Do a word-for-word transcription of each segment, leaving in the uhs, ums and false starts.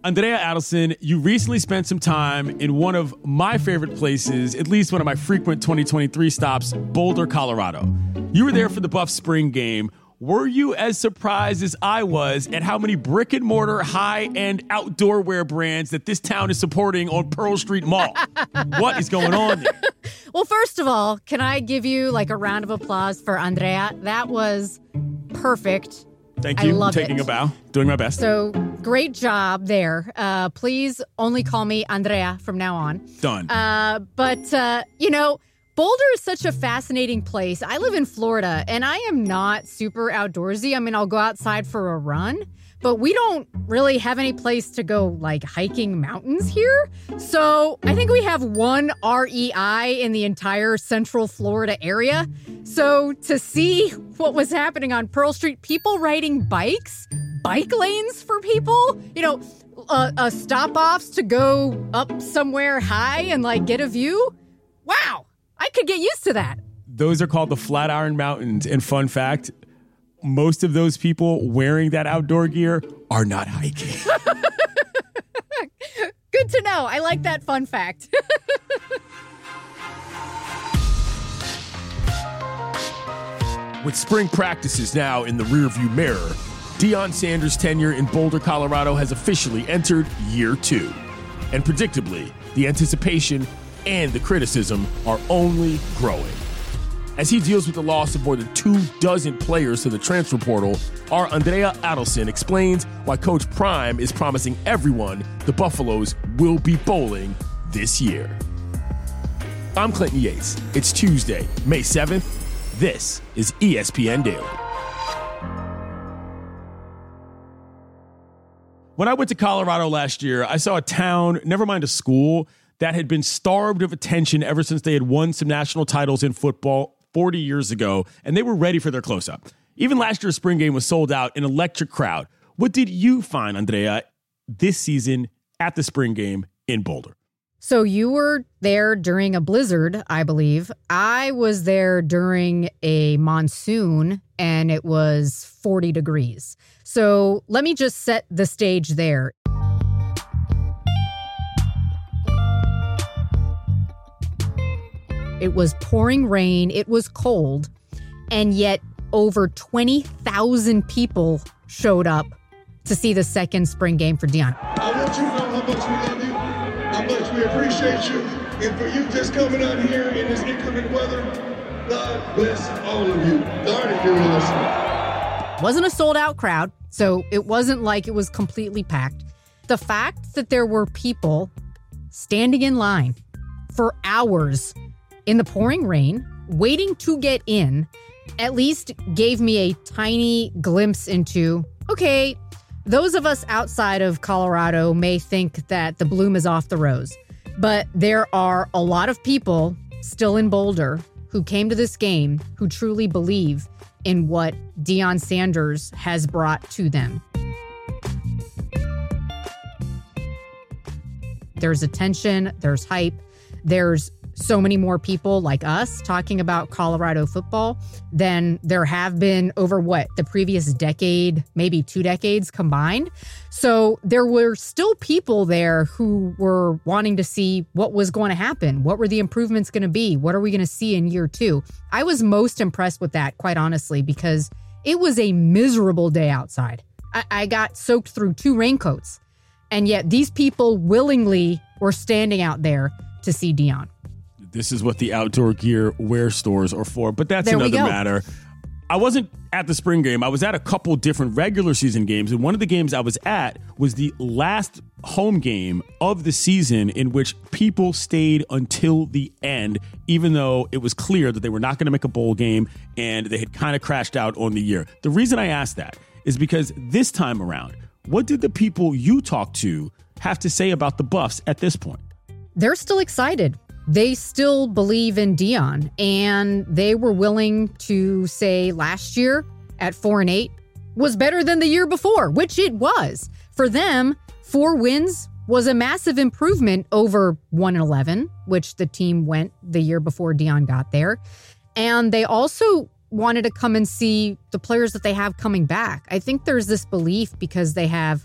Andrea Adelson, you recently spent some time in one of my favorite places, at least one of my frequent twenty twenty-three stops, Boulder, Colorado. You were there for the Buffs spring game. Were you as surprised as I was at how many brick and mortar high-end outdoor wear brands that this town is supporting on Pearl Street Mall? What is going on there? Well, first of all, can I give you like a round of applause for Andrea? That was perfect. Thank you. I love I'm taking it. a bow. Doing my best. So great job there. Uh, please only call me Andrea from now on. Done. Uh, but, uh, you know, Boulder is such a fascinating place. I live in Florida, and I am not super outdoorsy. I mean, I'll go outside for a run, but we don't really have any place to go, like, hiking mountains here. So I think we have one R E I in the entire central Florida area. So to see what was happening on Pearl Street, people riding bikes, bike lanes for people, you know, uh, uh, stop-offs to go up somewhere high and, like, get a view. Wow. I could get used to that. Those are called the Flatiron Mountains. And fun fact, most of those people wearing that outdoor gear are not hiking. Good to know. I like that fun fact. With spring practices now in the rearview mirror, Deion Sanders' tenure in Boulder, Colorado has officially entered year two. And predictably, the anticipation and the criticism are only growing. As he deals with the loss of more than two dozen players to the transfer portal, our Andrea Adelson explains why Coach Prime is promising everyone the Buffaloes will be bowling this year. I'm Clinton Yates. It's Tuesday, May seventh. This is E S P N Daily. When I went to Colorado last year, I saw a town, never mind a school, that had been starved of attention ever since they had won some national titles in football forty years ago, and they were ready for their close-up. Even last year's spring game was sold out, an electric crowd. What did you find, Andrea, this season at the spring game in Boulder? So you were there during a blizzard, I believe. I was there during a monsoon, and it was forty degrees. So let me just set the stage there. It was pouring rain, it was cold, and yet over twenty thousand people showed up to see the second spring game for Deion. I want you to know how much we love you, how much we appreciate you, and for you just coming out here in this inclement weather, God bless all of you. Darn it, you're listening. Wasn't a sold-out crowd, so it wasn't like it was completely packed. The fact that there were people standing in line for hours in the pouring rain, waiting to get in, at least gave me a tiny glimpse into, okay, those of us outside of Colorado may think that the bloom is off the rose, but there are a lot of people still in Boulder who came to this game who truly believe in what Deion Sanders has brought to them. There's attention, there's hype, there's so many more people like us talking about Colorado football than there have been over what, the previous decade, maybe two decades combined. So there were still people there who were wanting to see what was going to happen. What were the improvements going to be? What are we going to see in year two? I was most impressed with that, quite honestly, because it was a miserable day outside. I, I got soaked through two raincoats, and yet these people willingly were standing out there to see Deion. This is what the outdoor gear wear stores are for, but that's There we another go. matter. I wasn't at the spring game. I was at a couple different regular season games, and one of the games I was at was the last home game of the season in which people stayed until the end, even though it was clear that they were not going to make a bowl game and they had kind of crashed out on the year. The reason I asked that is because this time around, what did the people you talked to have to say about the Buffs at this point? They're still excited. They still believe in Deion, and they were willing to say last year at four and eight was better than the year before, which it was. For them, four wins was a massive improvement over one and eleven, which the team went the year before Deion got there. And they also wanted to come and see the players that they have coming back. I think there's this belief because they have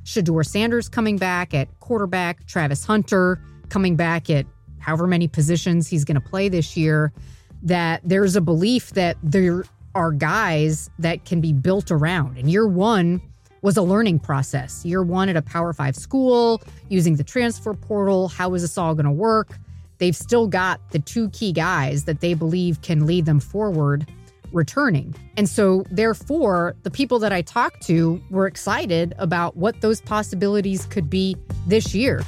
Shedeur Sanders coming back at quarterback, Travis Hunter coming back at however many positions he's going to play this year, that there's a belief that there are guys that can be built around. And year one was a learning process. Year one at a Power Five school, using the transfer portal. How is this all going to work? They've still got the two key guys that they believe can lead them forward returning. And so therefore, the people that I talked to were excited about what those possibilities could be this year.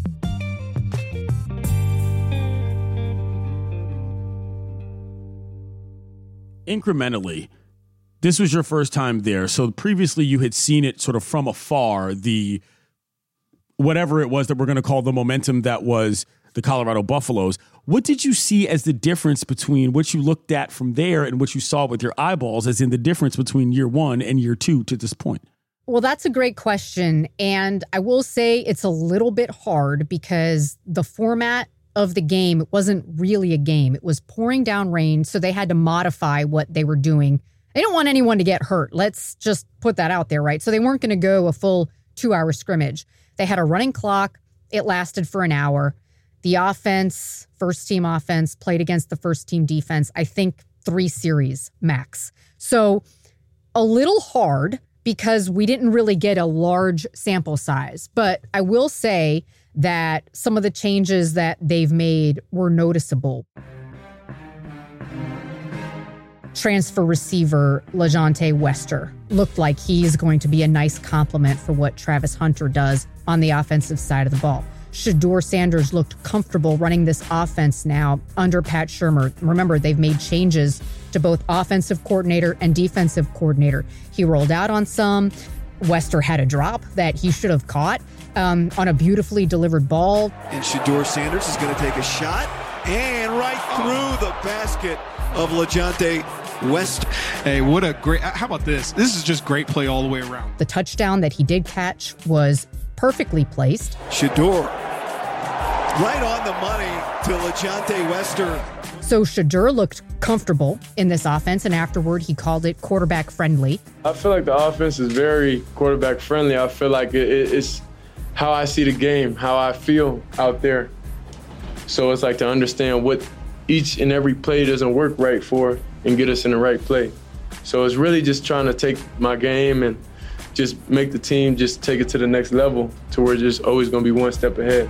Incrementally, this was your first time there. So previously you had seen it sort of from afar, the whatever it was that we're going to call the momentum that was the Colorado Buffaloes. What did you see as the difference between what you looked at from there and what you saw with your eyeballs, as in the difference between year one and year two to this point? Well, that's a great question. And I will say it's a little bit hard because the format of the game, it wasn't really a game. It was pouring down rain, so they had to modify what they were doing. They didn't want anyone to get hurt. Let's just put that out there, right? So they weren't going to go a full two-hour scrimmage. They had a running clock. It lasted for an hour. The offense, first-team offense, played against the first-team defense, I think three series max. So a little hard because we didn't really get a large sample size. But I will say that some of the changes that they've made were noticeable. Transfer receiver LeJohntay Wester looked like he's going to be a nice complement for what Travis Hunter does on the offensive side of the ball. Shedeur Sanders looked comfortable running this offense now under Pat Shurmur. Remember, they've made changes to both offensive coordinator and defensive coordinator. He rolled out on some. Wester had a drop that he should have caught um, on a beautifully delivered ball. And Shedeur Sanders is going to take a shot and right through the basket of LeJohntay Wester. Hey, what a great, how about this? This is just great play all the way around. The touchdown that he did catch was perfectly placed. Shedeur right on the money to LeJohntay Wester. So Shedeur looked comfortable in this offense, and afterward he called it quarterback friendly. I feel like the offense is very quarterback friendly. I feel like it, it, it's how I see the game, how I feel out there. So it's like to understand what each and every play doesn't work right for and get us in the right play. So it's really just trying to take my game and just make the team just take it to the next level to where it's just always going to be one step ahead.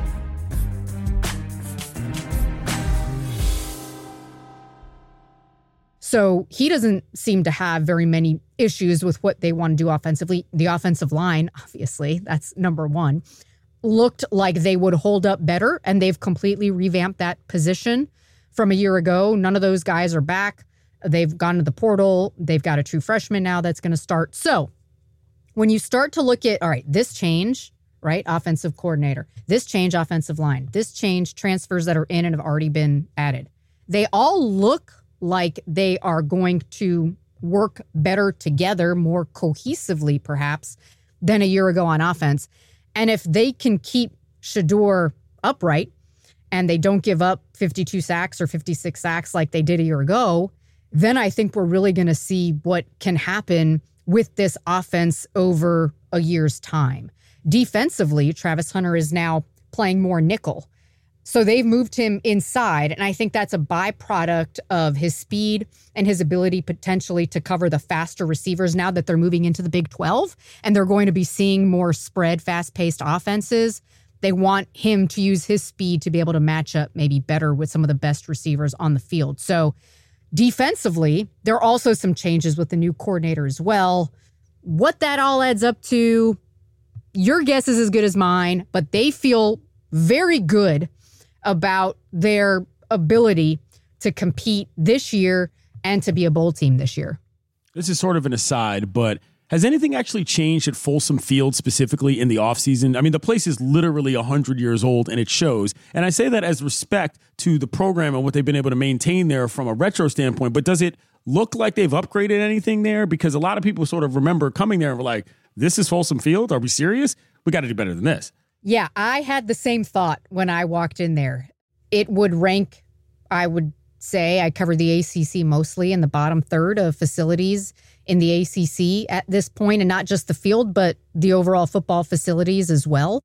So he doesn't seem to have very many issues with what they want to do offensively. The offensive line, obviously, that's number one, looked like they would hold up better, and they've completely revamped that position from a year ago. None of those guys are back. They've gone to the portal. They've got a true freshman now that's going to start. So when you start to look at, all right, this change, right, offensive coordinator, this change, offensive line, this change, transfers that are in and have already been added, they all look like they are going to work better together, more cohesively perhaps, than a year ago on offense. And if they can keep Shedeur upright and they don't give up fifty-two sacks or fifty-six sacks like they did a year ago, then I think we're really going to see what can happen with this offense over a year's time. Defensively, Travis Hunter is now playing more nickel. So they've moved him inside, and I think that's a byproduct of his speed and his ability potentially to cover the faster receivers now that they're moving into the Big twelve, and they're going to be seeing more spread, fast-paced offenses. They want him to use his speed to be able to match up maybe better with some of the best receivers on the field. So defensively, there are also some changes with the new coordinator as well. What that all adds up to, your guess is as good as mine, but they feel very good about their ability to compete this year and to be a bowl team this year. This is sort of an aside, but has anything actually changed at Folsom Field specifically in the offseason? I mean, the place is literally one hundred years old, and it shows. And I say that as respect to the program and what they've been able to maintain there from a retro standpoint, but does it look like they've upgraded anything there? Because a lot of people sort of remember coming there and were like, this is Folsom Field? Are we serious? We got to do better than this. Yeah, I had the same thought when I walked in there. It would rank, I would say, I cover the A C C mostly in the bottom third of facilities in the A C C at this point, and not just the field, but the overall football facilities as well.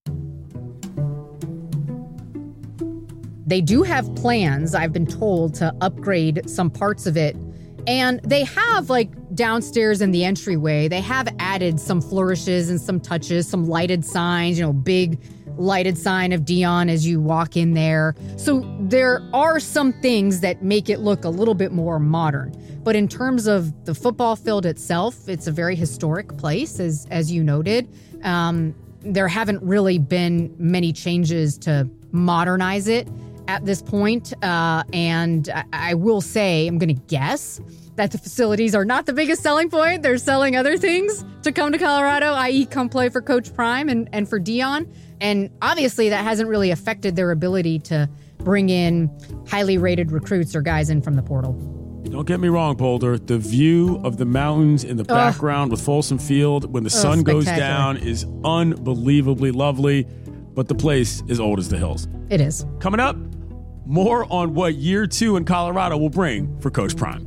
They do have plans, I've been told, to upgrade some parts of it. And they have, like, downstairs in the entryway, they have added some flourishes and some touches, some lighted signs, you know, big lighted sign of Deion as you walk in there. So there are some things that make it look a little bit more modern. But in terms of the football field itself, it's a very historic place, as as you noted. Um, there haven't really been many changes to modernize it at this point. Uh, and I, I will say, I'm going to guess that the facilities are not the biggest selling point. They're selling other things to come to Colorado, that is come play for Coach Prime and, and for Deion. And obviously that hasn't really affected their ability to bring in highly rated recruits or guys in from the portal. Don't get me wrong, Boulder. The view of the mountains in the Ugh. background with Folsom Field when the Ugh, sun goes down is unbelievably lovely, but the place is old as the hills. It is. Coming up, more on what year two in Colorado will bring for Coach Prime.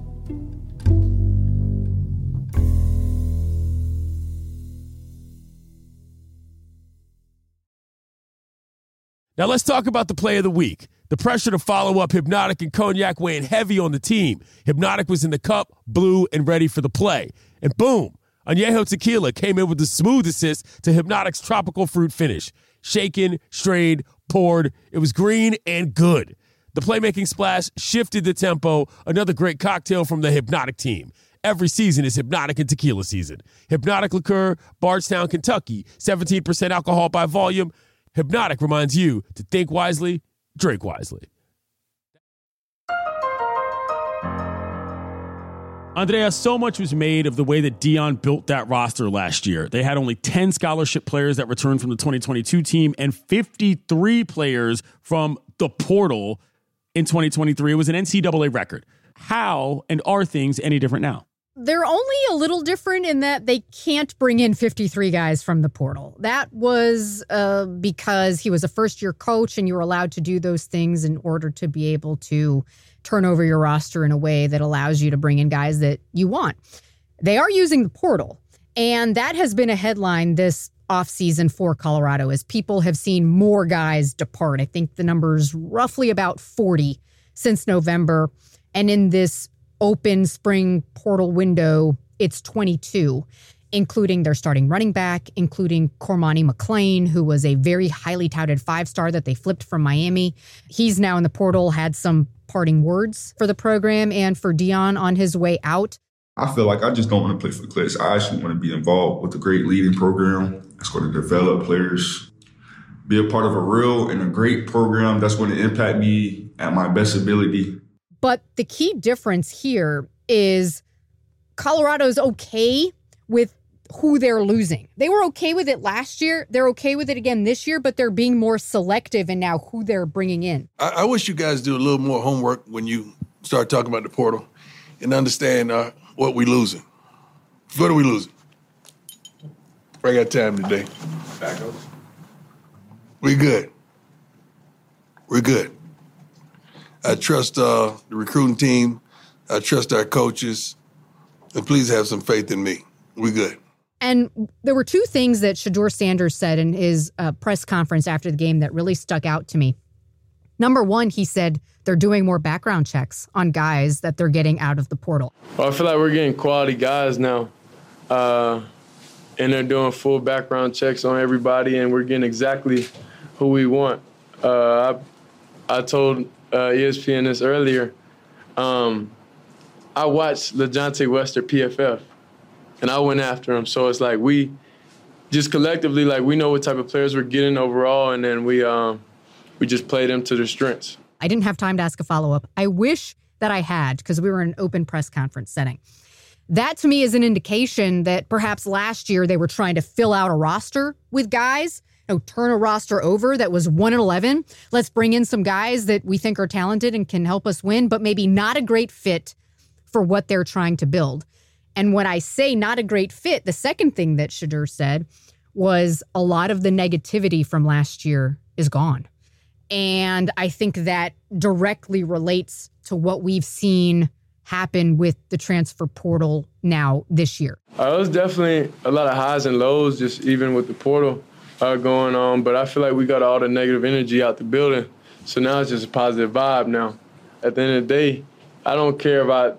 Now let's talk about the play of the week. The pressure to follow up Hypnotic and Cognac weighing heavy on the team. Hypnotic was in the cup, blue, and ready for the play. And boom, Añejo Tequila came in with the smooth assist to Hypnotic's tropical fruit finish. Shaken, strained, poured. It was green and good. The playmaking splash shifted the tempo. Another great cocktail from the Hypnotic team. Every season is Hypnotic and Tequila season. Hypnotic Liqueur, Bardstown, Kentucky. seventeen percent alcohol by volume. Hypnotic reminds you to think wisely, drink wisely. Andrea, so much was made of the way that Deion built that roster last year. They had only ten scholarship players that returned from the twenty twenty-two team and fifty-three players from the portal in twenty twenty-three. It was an N C double A record. How and are things any different now? They're only a little different in that they can't bring in fifty-three guys from the portal. That was uh, because he was a first-year coach and you were allowed to do those things in order to be able to turn over your roster in a way that allows you to bring in guys that you want. They are using the portal, and that has been a headline this offseason for Colorado as people have seen more guys depart. I think the number's roughly about forty since November, and in this open spring portal window, it's twenty-two, including their starting running back, including Cormani McClain, who was a very highly touted five-star that they flipped from Miami. He's now in the portal, had some parting words for the program and for Deion on his way out. I feel like I just don't want to play for the Clips. I actually want to be involved with a great leading program that's going to develop players, be a part of a real and a great program that's going to impact me at my best ability. But the key difference here is Colorado's okay with who they're losing. They were okay with it last year. They're okay with it again this year, but they're being more selective in now who they're bringing in. I, I wish you guys do a little more homework when you start talking about the portal and understand uh, what we losing. What are we losing? I got time today. Backups. We good. We're good. I trust uh, the recruiting team. I trust our coaches. And please have some faith in me. We good. And there were two things that Shedeur Sanders said in his uh, press conference after the game that really stuck out to me. Number one, he said they're doing more background checks on guys that they're getting out of the portal. Well, I feel like we're getting quality guys now. Uh, and they're doing full background checks on everybody, and we're getting exactly who we want. Uh, I, I told uh, E S P N this earlier. Um, I watched LeJohntay Wester P F F, and I went after him. So it's like we just collectively, like we know what type of players we're getting overall, and then we um, we just play them to their strengths. I didn't have time to ask a follow-up. I wish that I had, because we were in an open press conference setting. That, to me, is an indication that perhaps last year they were trying to fill out a roster with guys, you know, turn a roster over that was one and eleven. Let's bring in some guys that we think are talented and can help us win, but maybe not a great fit for what they're trying to build. And when I say not a great fit, the second thing that Shedeur said was a lot of the negativity from last year is gone. And I think that directly relates to what we've seen happen with the transfer portal now this year? Uh, it was definitely a lot of highs and lows, just even with the portal uh, going on. But I feel like we got all the negative energy out the building. So now it's just a positive vibe now. At the end of the day, I don't care if I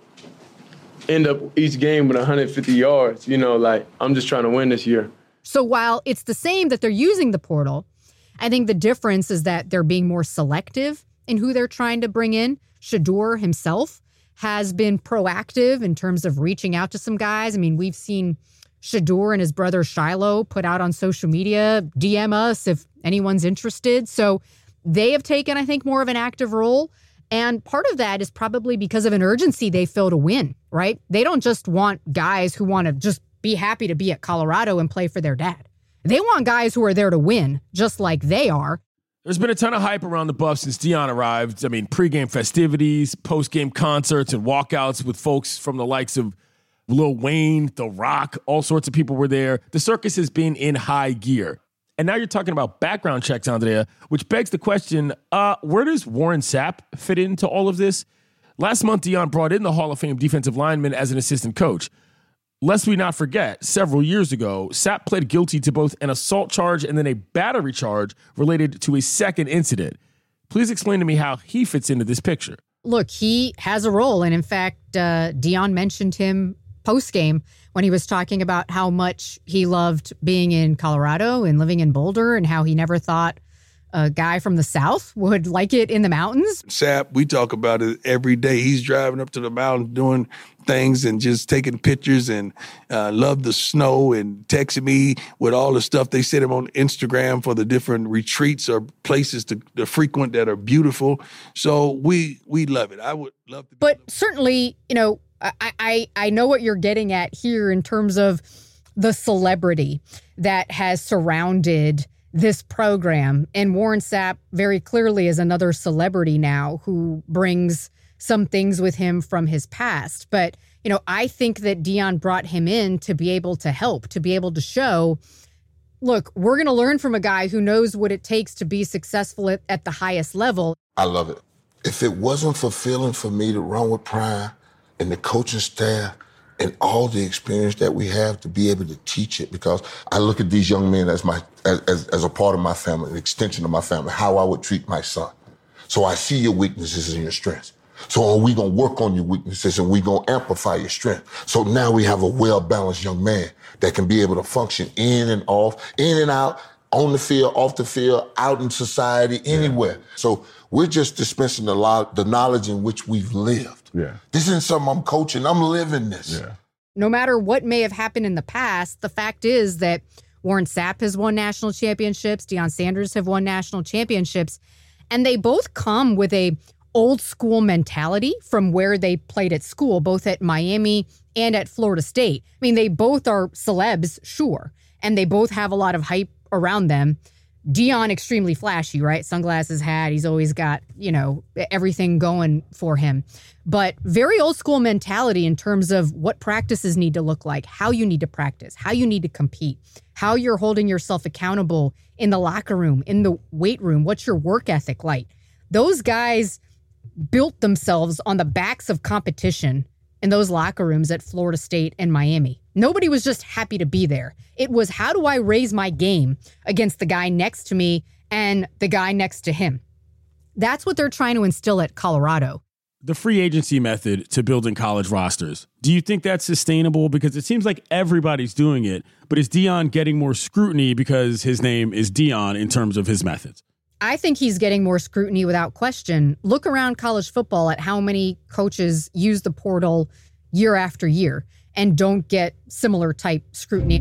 end up each game with one hundred fifty yards. You know, like, I'm just trying to win this year. So while it's the same that they're using the portal, I think the difference is that they're being more selective in who they're trying to bring in. Shedeur himself has been proactive in terms of reaching out to some guys. I mean, we've seen Shedeur and his brother Shiloh put out on social media, D M us if anyone's interested. So they have taken, I think, more of an active role. And part of that is probably because of an urgency they feel to win, right? They don't just want guys who want to just be happy to be at Colorado and play for their dad. They want guys who are there to win, just like they are. There's been a ton of hype around the Buffs since Deion arrived. I mean, pregame festivities, postgame concerts, and walkouts with folks from the likes of Lil Wayne, The Rock, all sorts of people were there. The circus has been in high gear. And now you're talking about background checks, Andrea, which begs the question, uh, where does Warren Sapp fit into all of this? Last month, Deion brought in the Hall of Fame defensive lineman as an assistant coach. Lest we not forget, several years ago, Sapp pled guilty to both an assault charge and then a battery charge related to a second incident. Please explain to me how he fits into this picture. Look, he has a role. And in fact, uh, Deion mentioned him post-game when he was talking about how much he loved being in Colorado and living in Boulder and how he never thought a guy from the South would like it in the mountains. Sapp, we talk about it every day. He's driving up to the mountains doing things and just taking pictures and uh, love the snow and texting me with all the stuff. They set him on Instagram for the different retreats or places to, to frequent that are beautiful. So we we love it. I would love to. But certainly, you know, I, I, I know what you're getting at here in terms of the celebrity that has surrounded this program. And Warren Sapp very clearly is another celebrity now who brings some things with him from his past. But, you know, I think that Deion brought him in to be able to help, to be able to show, look, we're going to learn from a guy who knows what it takes to be successful at, at the highest level. I love it. If it wasn't fulfilling for me to run with Prime and the coaching staff and all the experience that we have to be able to teach it, because I look at these young men as my as, as, as a part of my family, an extension of my family, how I would treat my son. So I see your weaknesses and your strengths. So are we going to work on your weaknesses and we going to amplify your strength? So now we have a well-balanced young man that can be able to function in and off, in and out, on the field, off the field, out in society, anywhere. So we're just dispensing the, lo- the knowledge in which we've lived. Yeah. This isn't something I'm coaching. I'm living this. Yeah. No matter what may have happened in the past, the fact is that Warren Sapp has won national championships, Deion Sanders have won national championships, and they both come with a old school mentality from where they played at school, both at Miami and at Florida State. I mean, they both are celebs, sure, and they both have a lot of hype around them. Deion, extremely flashy, right? Sunglasses, hat. He's always got, you know, everything going for him. But very old school mentality in terms of what practices need to look like, how you need to practice, how you need to compete, how you're holding yourself accountable in the locker room, in the weight room. What's your work ethic like? Those guys built themselves on the backs of competition in those locker rooms at Florida State and Miami. Nobody was just happy to be there. It was, how do I raise my game against the guy next to me and the guy next to him? That's what they're trying to instill at Colorado. The free agency method to building college rosters. Do you think that's sustainable? Because it seems like everybody's doing it, but is Deion getting more scrutiny because his name is Deion in terms of his methods? I think he's getting more scrutiny without question. Look around college football at how many coaches use the portal year after year and don't get similar type scrutiny.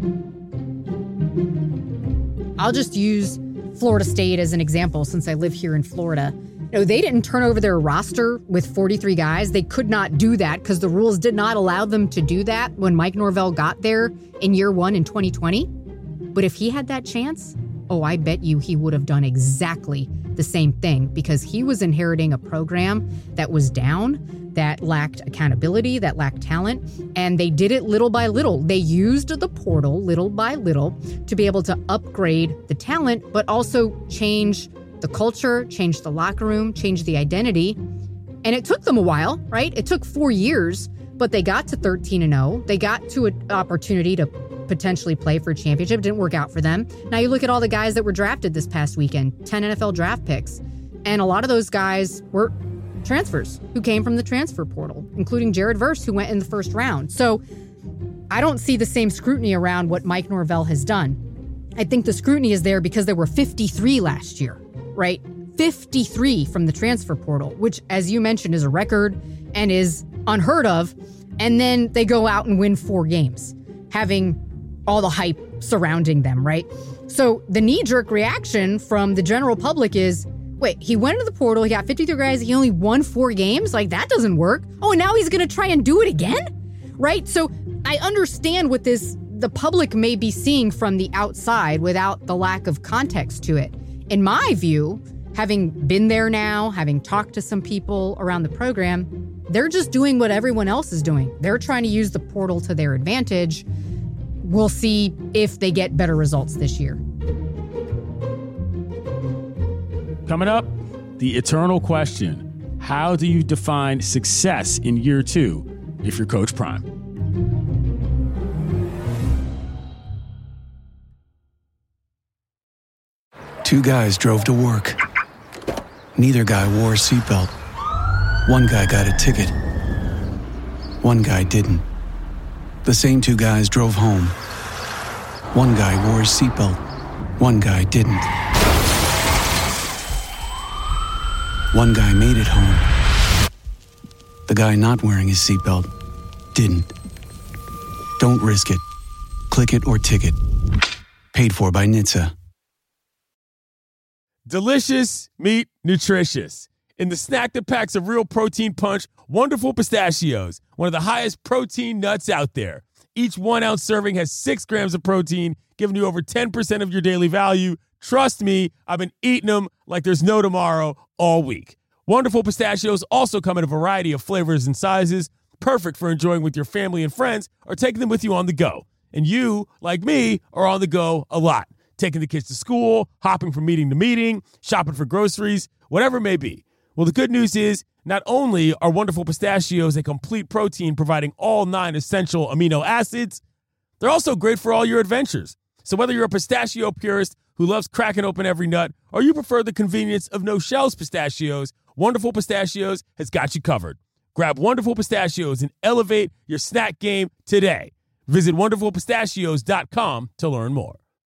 I'll just use Florida State as an example since I live here in Florida. You know, they didn't turn over their roster with forty-three guys. They could not do that because the rules did not allow them to do that when Mike Norvell got there in year one in twenty twenty. But if he had that chance, oh, I bet you he would have done exactly the same thing because he was inheriting a program that was down, that lacked accountability, that lacked talent, and they did it little by little. They used the portal little by little to be able to upgrade the talent, but also change the culture, change the locker room, change the identity. And it took them a while, right? It took four years, but they got to thirteen and oh. They got to an opportunity to potentially play for a championship. It didn't work out for them. Now you look at all the guys that were drafted this past weekend, ten N F L draft picks. And a lot of those guys were transfers who came from the transfer portal, including Jared Verse, who went in the first round. So I don't see the same scrutiny around what Mike Norvell has done. I think the scrutiny is there because there were fifty-three last year, right? fifty-three from the transfer portal, which, as you mentioned, is a record and is unheard of. And then they go out and win four games, having all the hype surrounding them, right? So the knee-jerk reaction from the general public is, wait, he went into the portal, he got fifty-three guys, he only won four games? Like, that doesn't work. Oh, and now he's going to try and do it again? Right? So I understand what this the public may be seeing from the outside without the lack of context to it. In my view, having been there now, having talked to some people around the program, they're just doing what everyone else is doing. They're trying to use the portal to their advantage. We'll see if they get better results this year. Coming up, the eternal question: how do you define success in year two if you're Coach Prime? Two guys drove to work. Neither guy wore a seatbelt. One guy got a ticket. One guy didn't. The same two guys drove home. One guy wore his seatbelt. One guy didn't. One guy made it home. The guy not wearing his seatbelt didn't. Don't risk it. Click it or ticket. Paid for by N H T S A. Delicious meat, nutritious. In the snack that packs a real protein punch, Wonderful Pistachios, one of the highest protein nuts out there. Each one-ounce serving has six grams of protein, giving you over ten percent of your daily value. Trust me, I've been eating them like there's no tomorrow all week. Wonderful Pistachios also come in a variety of flavors and sizes, perfect for enjoying with your family and friends or taking them with you on the go. And you, like me, are on the go a lot. Taking the kids to school, hopping from meeting to meeting, shopping for groceries, whatever it may be. Well, the good news is not only are Wonderful Pistachios a complete protein providing all nine essential amino acids, they're also great for all your adventures. So whether you're a pistachio purist who loves cracking open every nut or you prefer the convenience of no-shells pistachios, Wonderful Pistachios has got you covered. Grab Wonderful Pistachios and elevate your snack game today. Visit wonderful pistachios dot com to learn more.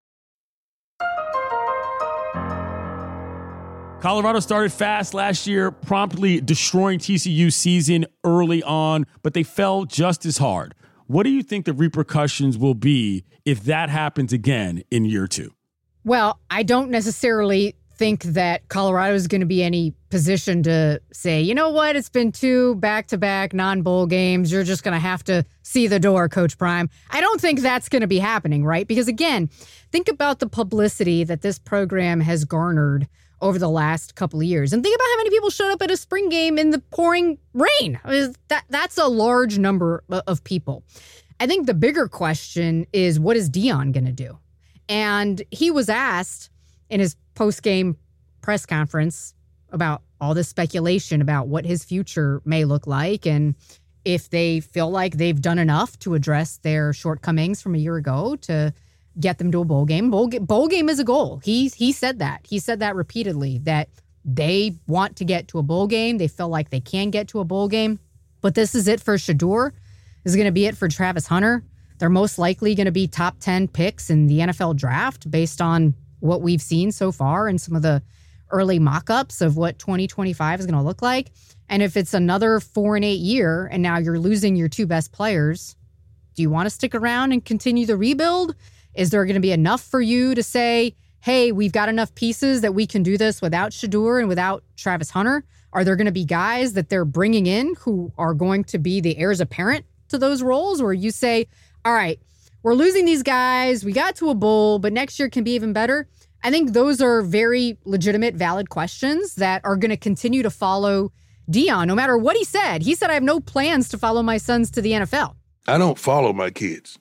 Colorado started fast last year, promptly destroying T C U's season early on, but they fell just as hard. What do you think the repercussions will be if that happens again in year two? Well, I don't necessarily think that Colorado is going to be any position to say, you know what, it's been two back-to-back non-bowl games. You're just going to have to see the door, Coach Prime. I don't think that's going to be happening, right? Because again, think about the publicity that this program has garnered over the last couple of years. And think about how many people showed up at a spring game in the pouring rain. I mean, that, that's a large number of people. I think the bigger question is, what is Deion going to do? And he was asked in his post-game press conference about all this speculation about what his future may look like and if they feel like they've done enough to address their shortcomings from a year ago to get them to a bowl game. Bowl, bowl game is a goal. He, he said that. He said that repeatedly, that they want to get to a bowl game. They feel like they can get to a bowl game. But this is it for Shedeur. This is going to be it for Travis Hunter. They're most likely going to be top ten picks in the N F L draft based on what we've seen so far and some of the early mock-ups of what twenty twenty-five is going to look like. And if it's another four and eight year and now you're losing your two best players, do you want to stick around and continue the rebuild? Is there going to be enough for you to say, hey, we've got enough pieces that we can do this without Shedeur and without Travis Hunter? Are there going to be guys that they're bringing in who are going to be the heirs apparent to those roles? Or you say, all right, we're losing these guys. We got to a bowl, but next year can be even better. I think those are very legitimate, valid questions that are going to continue to follow Deion, no matter what he said. He said, I have no plans to follow my sons to the N F L. I don't follow my kids.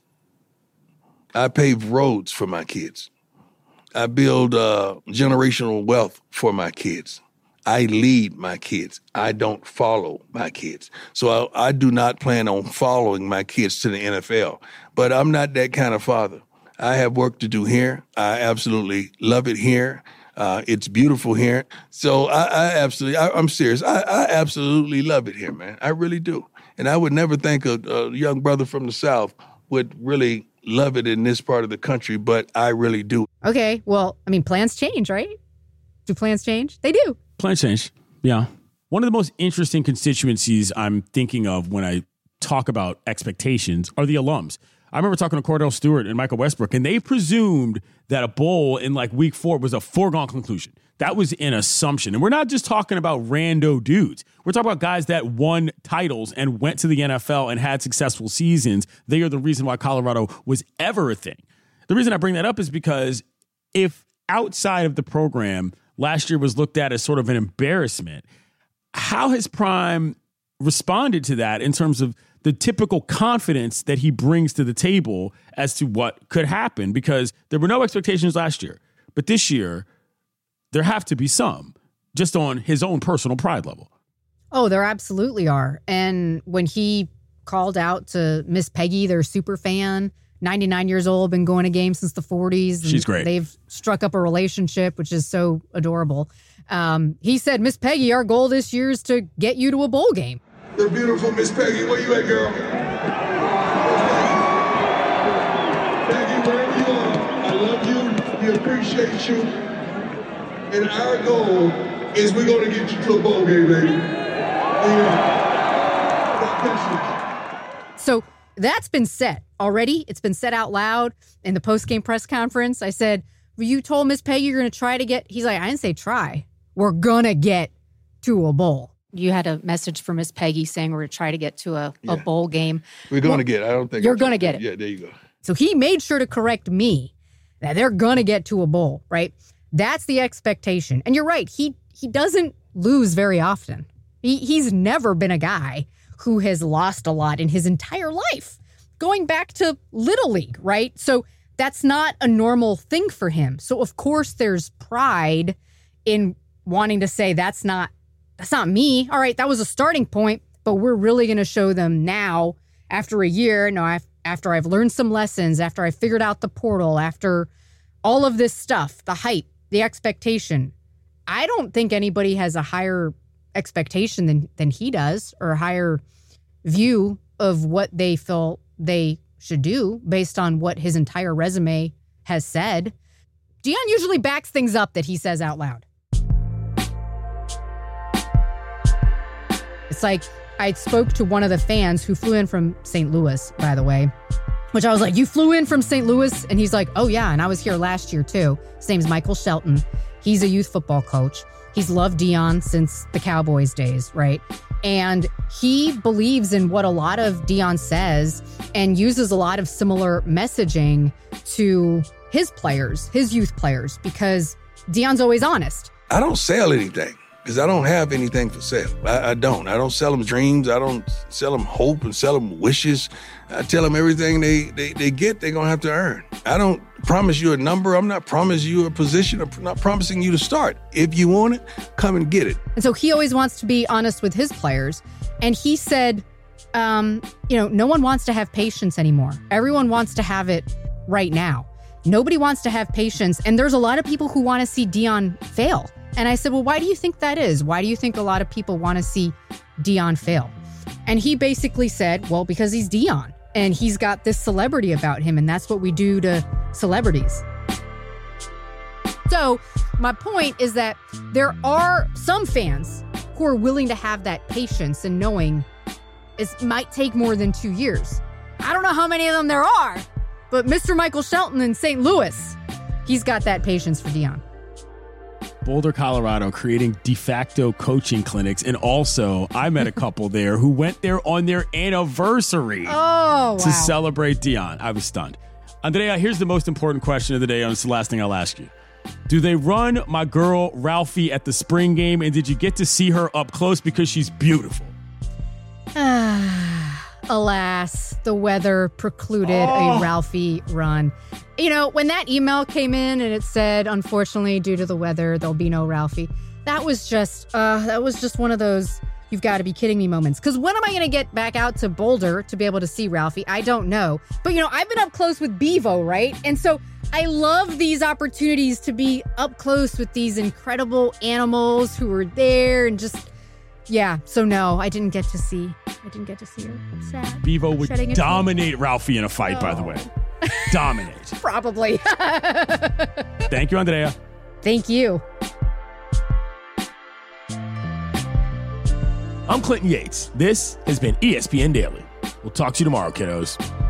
I pave roads for my kids. I build uh, generational wealth for my kids. I lead my kids. I don't follow my kids. So I, I do not plan on following my kids to the N F L. But I'm not that kind of father. I have work to do here. I absolutely love it here. Uh, it's beautiful here. So I, I absolutely, I, I'm serious. I, I absolutely love it here, man. I really do. And I would never think a, a young brother from the South would really love it in this part of the country, but I really do. Okay, well, I mean, plans change, right? Do plans change? They do. Plans change, yeah. One of the most interesting constituencies I'm thinking of when I talk about expectations are the alums. I remember talking to Cordell Stewart and Michael Westbrook, and they presumed that a bowl in like week four was a foregone conclusion. That was an assumption. And we're not just talking about rando dudes. We're talking about guys that won titles and went to the N F L and had successful seasons. They are the reason why Colorado was ever a thing. The reason I bring that up is because if outside of the program, last year was looked at as sort of an embarrassment, how has Prime responded to that in terms of the typical confidence that he brings to the table as to what could happen? Because there were no expectations last year, but this year there have to be some, just on his own personal pride level. Oh, there absolutely are. And when he called out to Miss Peggy, their super fan, ninety-nine years old, been going to games since the forties. She's great. They've struck up a relationship, which is so adorable. Um, he said, Miss Peggy, our goal this year is to get you to a bowl game. The beautiful Miss Peggy, where you at, girl? Peggy, wherever you are, I love you, we appreciate you, and our goal is we're going to get you to a bowl game, baby. Yeah. So that's been said already. It's been said out loud in the post-game press conference. I said, well, you told Miss Peggy you're going to try to get, he's like, I didn't say try. We're going to get to a bowl. You had a message for Miss Peggy saying we're going to try to get to a, yeah. a bowl game. We're going well, to get it. I don't think you're going to get it. Yeah, there you go. So he made sure to correct me that they're going to get to a bowl, right? That's the expectation. And you're right. He he doesn't lose very often. He He's never been a guy who has lost a lot in his entire life, going back to Little League, right? So that's not a normal thing for him. So, of course, there's pride in wanting to say that's not That's not me. All right, that was a starting point, but we're really going to show them now after a year, no, after I've learned some lessons, after I figured out the portal, after all of this stuff, the hype, the expectation. I don't think anybody has a higher expectation than, than he does, or a higher view of what they feel they should do based on what his entire resume has said. Deion usually backs things up that he says out loud. It's like I spoke to one of the fans who flew in from Saint Louis, by the way, which I was like, you flew in from Saint Louis? And he's like, oh, yeah. And I was here last year, too. His name's Michael Shelton. He's a youth football coach. He's loved Deion since the Cowboys days, right? And he believes in what a lot of Deion says and uses a lot of similar messaging to his players, his youth players, because Deion's always honest. I don't sell anything. Because I don't have anything for sale. I, I don't. I don't sell them dreams. I don't sell them hope and sell them wishes. I tell them everything they, they, they get, they're going to have to earn. I don't promise you a number. I'm not promising you a position. I'm not promising you to start. If you want it, come and get it. And so he always wants to be honest with his players. And he said, um, you know, no one wants to have patience anymore. Everyone wants to have it right now. Nobody wants to have patience. And there's a lot of people who want to see Deion fail. And I said, well, why do you think that is? Why do you think a lot of people want to see Deion fail? And he basically said, well, because he's Deion and he's got this celebrity about him, and that's what we do to celebrities. So my point is that there are some fans who are willing to have that patience and knowing it might take more than two years. I don't know how many of them there are, but Mister Michael Shelton in Saint Louis, he's got that patience for Deion. Boulder, Colorado, creating de facto coaching clinics. And also, I met a couple there who went there on their anniversary oh, to wow. celebrate Deion. I was stunned. Andrea, here's the most important question of the day, and it's the last thing I'll ask you. Do they run my girl Ralphie at the spring game, and did you get to see her up close because she's beautiful? Alas, the weather precluded oh. a Ralphie run. You know, when that email came in and it said, unfortunately, due to the weather, there'll be no Ralphie, that was just, uh, that was just one of those you've got to be kidding me moments. Because when am I going to get back out to Boulder to be able to see Ralphie? I don't know. But, you know, I've been up close with Bevo, right? And so I love these opportunities to be up close with these incredible animals who were there and just, yeah. So no, I didn't get to see. I didn't get to see her. I'm sad. Bevo would Shedding a dominate tear. Ralphie in a fight, oh. by the way. Dominate. Probably. Thank you, Andrea. Thank you. I'm Clinton Yates. This has been E S P N Daily. We'll talk to you tomorrow, kiddos.